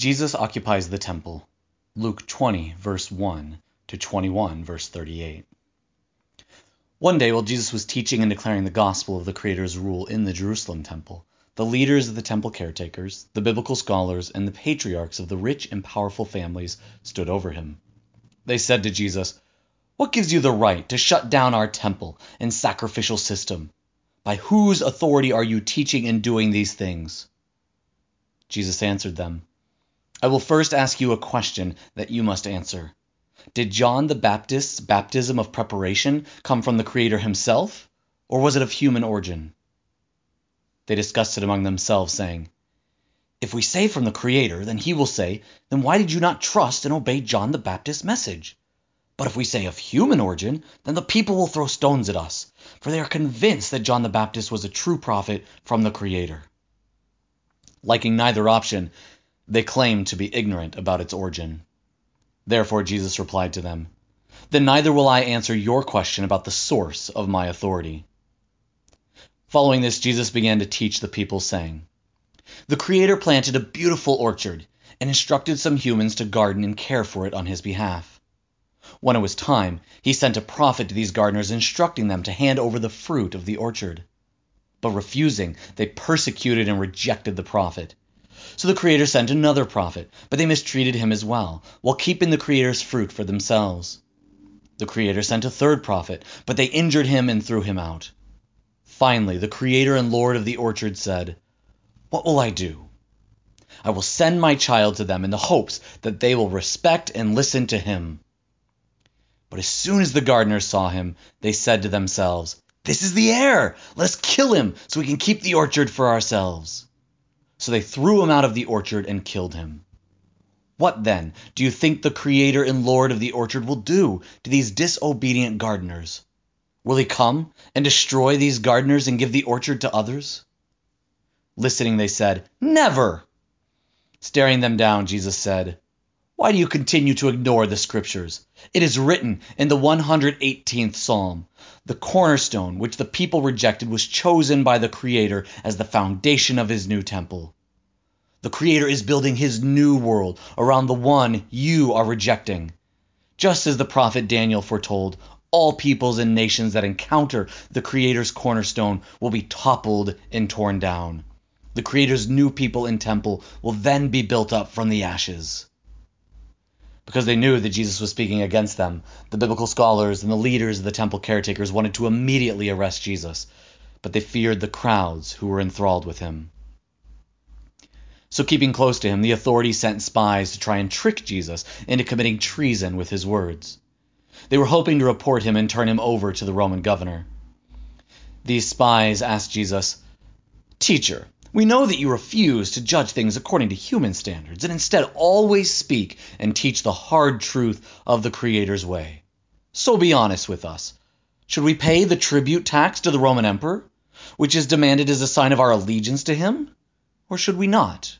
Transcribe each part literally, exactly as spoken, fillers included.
Jesus occupies the temple. Luke twenty, verse one to twenty-one, verse thirty-eight. One day, while Jesus was teaching and declaring the gospel of the Creator's rule in the Jerusalem temple, the leaders of the temple caretakers, the biblical scholars, and the patriarchs of the rich and powerful families stood over him. They said to Jesus, "What gives you the right to shut down our temple and sacrificial system? By whose authority are you teaching and doing these things?" Jesus answered them, "I will first ask you a question that you must answer. Did John the Baptist's baptism of preparation come from the Creator himself, or was it of human origin?" They discussed it among themselves, saying, "If we say from the Creator, then he will say, 'Then why did you not trust and obey John the Baptist's message?' But if we say of human origin, then the people will throw stones at us, for they are convinced that John the Baptist was a true prophet from the Creator." Liking neither option, they claimed to be ignorant about its origin. Therefore Jesus replied to them, "Then neither will I answer your question about the source of my authority." Following this, Jesus began to teach the people, saying, "The Creator planted a beautiful orchard and instructed some humans to garden and care for it on his behalf. When it was time, he sent a prophet to these gardeners, instructing them to hand over the fruit of the orchard. But refusing, they persecuted and rejected the prophet. So the Creator sent another prophet, but they mistreated him as well, while keeping the Creator's fruit for themselves. The Creator sent a third prophet, but they injured him and threw him out. Finally, the Creator and Lord of the orchard said, 'What will I do? I will send my child to them in the hopes that they will respect and listen to him.' But as soon as the gardeners saw him, they said to themselves, 'This is the heir! Let us kill him so we can keep the orchard for ourselves.' So they threw him out of the orchard and killed him. What then do you think the Creator and Lord of the orchard will do to these disobedient gardeners? Will he come and destroy these gardeners and give the orchard to others?" Listening, they said, "Never!" Staring them down, Jesus said, "Why do you continue to ignore the Scriptures? It is written in the one hundred eighteenth Psalm, 'The cornerstone which the people rejected was chosen by the Creator as the foundation of his new temple.' The Creator is building his new world around the one you are rejecting. Just as the prophet Daniel foretold, all peoples and nations that encounter the Creator's cornerstone will be toppled and torn down. The Creator's new people and temple will then be built up from the ashes." Because they knew that Jesus was speaking against them, the biblical scholars and the leaders of the temple caretakers wanted to immediately arrest Jesus, but they feared the crowds who were enthralled with him. So keeping close to him, the authorities sent spies to try and trick Jesus into committing treason with his words. They were hoping to report him and turn him over to the Roman governor. These spies asked Jesus, "Teacher, we know that you refuse to judge things according to human standards and instead always speak and teach the hard truth of the Creator's way. So be honest with us. Should we pay the tribute tax to the Roman emperor, which is demanded as a sign of our allegiance to him, or should we not?"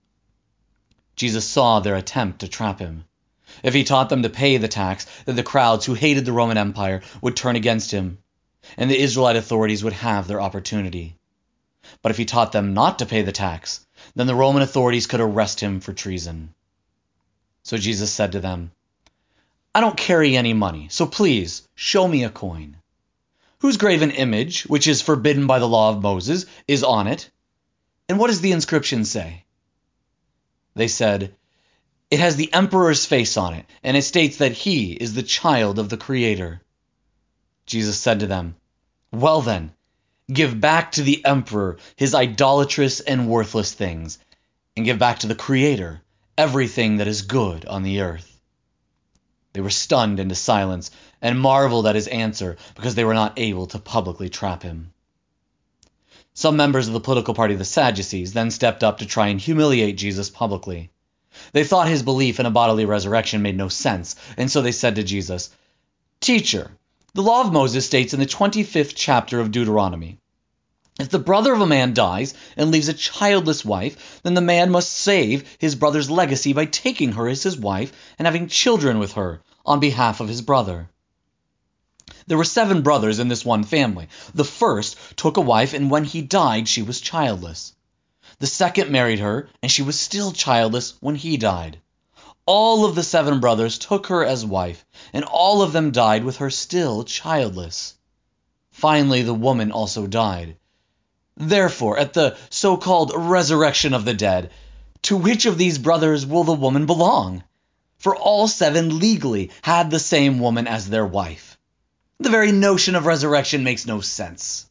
Jesus saw their attempt to trap him. If he taught them to pay the tax, then the crowds who hated the Roman Empire would turn against him, and the Israelite authorities would have their opportunity. But if he taught them not to pay the tax, then the Roman authorities could arrest him for treason. So Jesus said to them, "I don't carry any money, so please show me a coin. Whose graven image, which is forbidden by the law of Moses, is on it? And what does the inscription say?" They said, "It has the emperor's face on it, and it states that he is the child of the Creator." Jesus said to them, "Well then, give back to the emperor his idolatrous and worthless things, and give back to the Creator everything that is good on the earth." They were stunned into silence and marveled at his answer because they were not able to publicly trap him. Some members of the political party of the Sadducees then stepped up to try and humiliate Jesus publicly. They thought his belief in a bodily resurrection made no sense, and so they said to Jesus, "Teacher, the law of Moses states in the twenty-fifth chapter of Deuteronomy, if the brother of a man dies and leaves a childless wife, then the man must save his brother's legacy by taking her as his wife and having children with her on behalf of his brother. There were seven brothers in this one family. The first took a wife, and when he died, she was childless. The second married her, and she was still childless when he died. All of the seven brothers took her as wife, and all of them died with her still childless. Finally, the woman also died. Therefore, at the so-called resurrection of the dead, to which of these brothers will the woman belong? For all seven legally had the same woman as their wife. The very notion of resurrection makes no sense.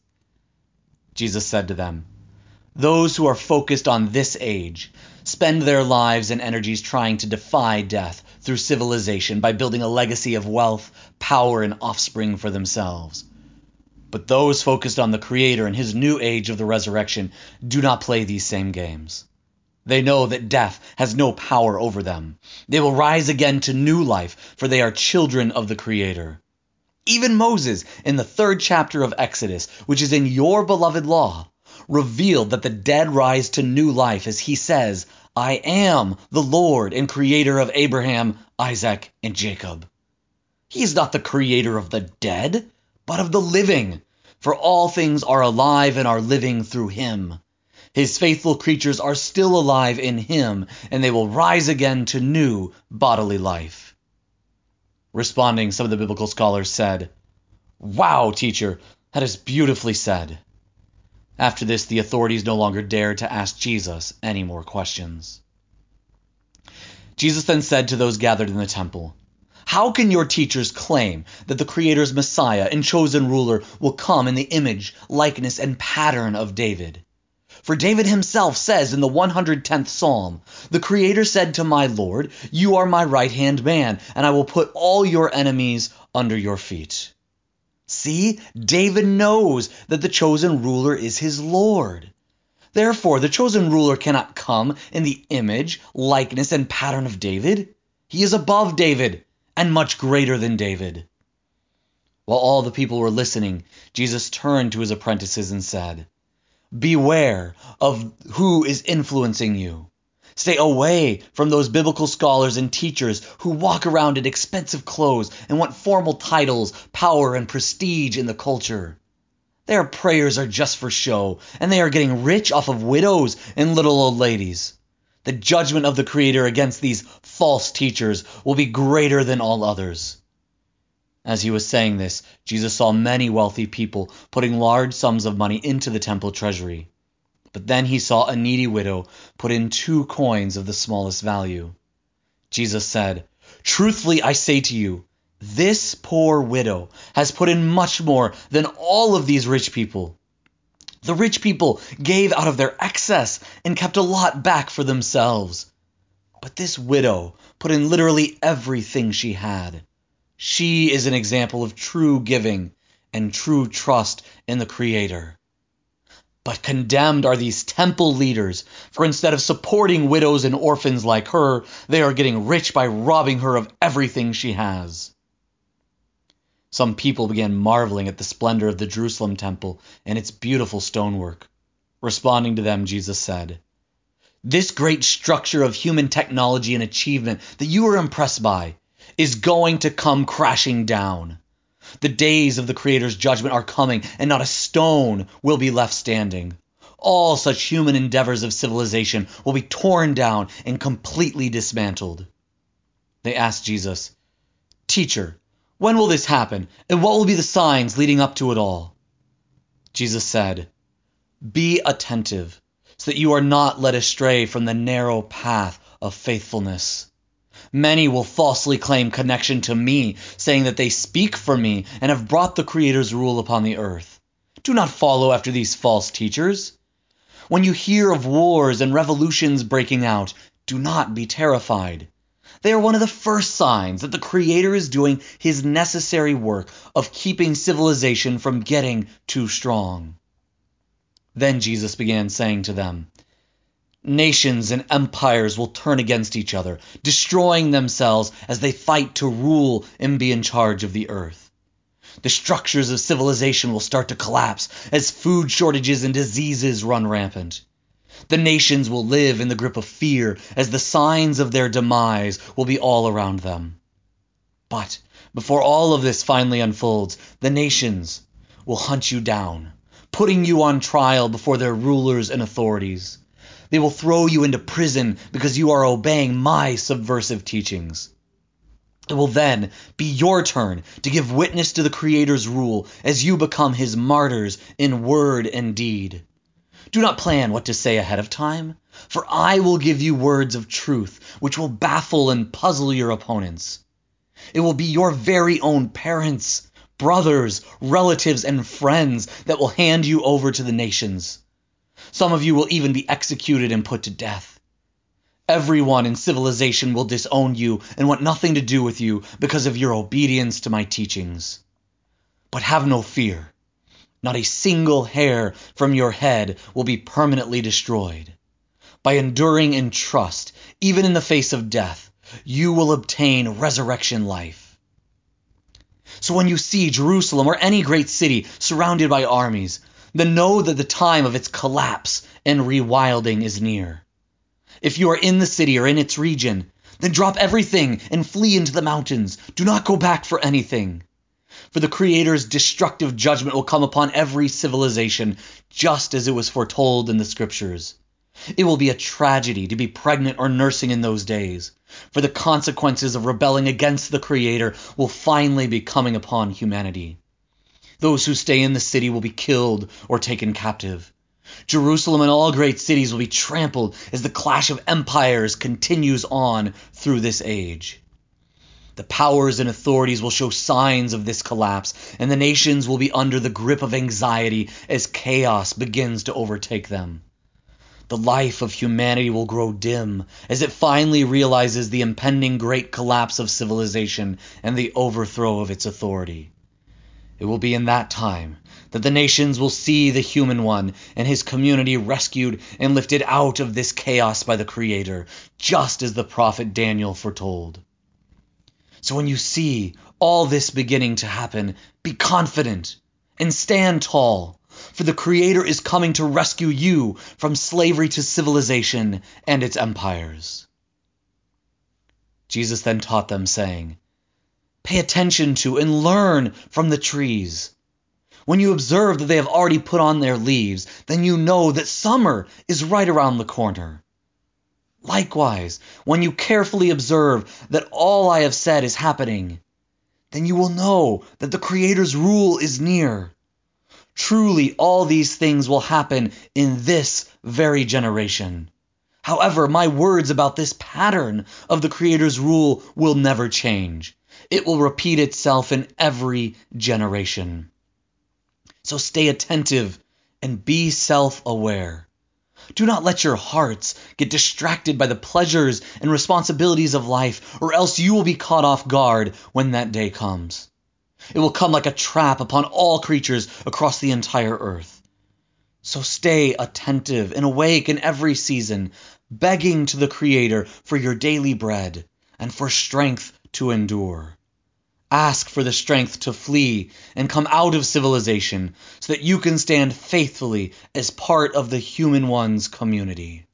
Jesus said to them, "Those who are focused on this age spend their lives and energies trying to defy death through civilization by building a legacy of wealth, power, and offspring for themselves. But those focused on the Creator and his new age of the resurrection do not play these same games. They know that death has no power over them. They will rise again to new life, for they are children of the Creator. Even Moses, in the third chapter of Exodus, which is in your beloved law, revealed that the dead rise to new life as he says, 'I am the Lord and Creator of Abraham, Isaac, and Jacob.' He is not the Creator of the dead, but of the living, for all things are alive and are living through him. His faithful creatures are still alive in him, and they will rise again to new bodily life." Responding, some of the biblical scholars said, "Wow, teacher, that is beautifully said." After this, the authorities no longer dared to ask Jesus any more questions. Jesus then said to those gathered in the temple, "How can your teachers claim that the Creator's Messiah and chosen ruler will come in the image, likeness, and pattern of David? For David himself says in the one hundred tenth Psalm, 'The Creator said to my Lord, you are my right-hand man, and I will put all your enemies under your feet.'" See, David knows that the chosen ruler is his Lord. Therefore, the chosen ruler cannot come in the image, likeness, and pattern of David. He is above David and much greater than David. While all the people were listening, Jesus turned to his apprentices and said, "Beware of who is influencing you. Stay away from those biblical scholars and teachers who walk around in expensive clothes and want formal titles, power, and prestige in the culture. Their prayers are just for show, and they are getting rich off of widows and little old ladies. The judgment of the Creator against these false teachers will be greater than all others." As he was saying this, Jesus saw many wealthy people putting large sums of money into the temple treasury. But then he saw a needy widow put in two coins of the smallest value. Jesus said, "Truthfully I say to you, this poor widow has put in much more than all of these rich people. The rich people gave out of their excess and kept a lot back for themselves. But this widow put in literally everything she had. She is an example of true giving and true trust in the Creator. But condemned are these temple leaders, for instead of supporting widows and orphans like her, they are getting rich by robbing her of everything she has." Some people began marveling at the splendor of the Jerusalem temple and its beautiful stonework. Responding to them, Jesus said, "This great structure of human technology and achievement that you are impressed by is going to come crashing down. The days of the Creator's judgment are coming, and not a stone will be left standing. All such human endeavors of civilization will be torn down and completely dismantled." They asked Jesus, "Teacher, when will this happen, and what will be the signs leading up to it all?" Jesus said, "Be attentive, so that you are not led astray from the narrow path of faithfulness. Many will falsely claim connection to me, saying that they speak for me and have brought the Creator's rule upon the earth. Do not follow after these false teachers. When you hear of wars and revolutions breaking out, do not be terrified. They are one of the first signs that the Creator is doing his necessary work of keeping civilization from getting too strong." Then Jesus began saying to them, "Nations and empires will turn against each other, destroying themselves as they fight to rule and be in charge of the earth. The structures of civilization will start to collapse as food shortages and diseases run rampant. The nations will live in the grip of fear as the signs of their demise will be all around them. But before all of this finally unfolds, the nations will hunt you down, putting you on trial before their rulers and authorities. They will throw you into prison because you are obeying my subversive teachings. It will then be your turn to give witness to the Creator's rule as you become his martyrs in word and deed. Do not plan what to say ahead of time, for I will give you words of truth which will baffle and puzzle your opponents. It will be your very own parents, brothers, relatives, and friends that will hand you over to the nations. Some of you will even be executed and put to death. Everyone in civilization will disown you and want nothing to do with you because of your obedience to my teachings. But have no fear. Not a single hair from your head will be permanently destroyed. By enduring in trust, even in the face of death, you will obtain resurrection life. So when you see Jerusalem or any great city surrounded by armies, then know that the time of its collapse and rewilding is near. If you are in the city or in its region, then drop everything and flee into the mountains. Do not go back for anything. For the Creator's destructive judgment will come upon every civilization, just as it was foretold in the Scriptures. It will be a tragedy to be pregnant or nursing in those days, for the consequences of rebelling against the Creator will finally be coming upon humanity. Those who stay in the city will be killed or taken captive. Jerusalem and all great cities will be trampled as the clash of empires continues on through this age. The powers and authorities will show signs of this collapse, and the nations will be under the grip of anxiety as chaos begins to overtake them. The life of humanity will grow dim as it finally realizes the impending great collapse of civilization and the overthrow of its authority. It will be in that time that the nations will see the human one and his community rescued and lifted out of this chaos by the Creator, just as the prophet Daniel foretold. So when you see all this beginning to happen, be confident and stand tall, for the Creator is coming to rescue you from slavery to civilization and its empires. Jesus then taught them, saying, "Pay attention to and learn from the trees. When you observe that they have already put on their leaves, then you know that summer is right around the corner. Likewise, when you carefully observe that all I have said is happening, then you will know that the Creator's rule is near. Truly, all these things will happen in this very generation. However, my words about this pattern of the Creator's rule will never change. It will repeat itself in every generation. So stay attentive and be self-aware. Do not let your hearts get distracted by the pleasures and responsibilities of life, or else you will be caught off guard when that day comes. It will come like a trap upon all creatures across the entire earth. So stay attentive and awake in every season, begging to the Creator for your daily bread and for strength to endure. Ask for the strength to flee and come out of civilization so that you can stand faithfully as part of the human one's community."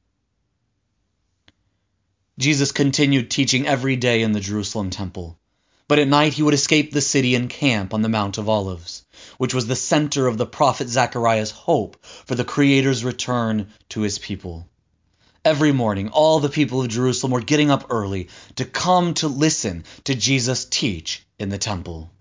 Jesus continued teaching every day in the Jerusalem temple, but at night he would escape the city and camp on the Mount of Olives, which was the center of the prophet Zechariah's hope for the Creator's return to his people. Every morning, all the people of Jerusalem were getting up early to come to listen to Jesus teach in the temple.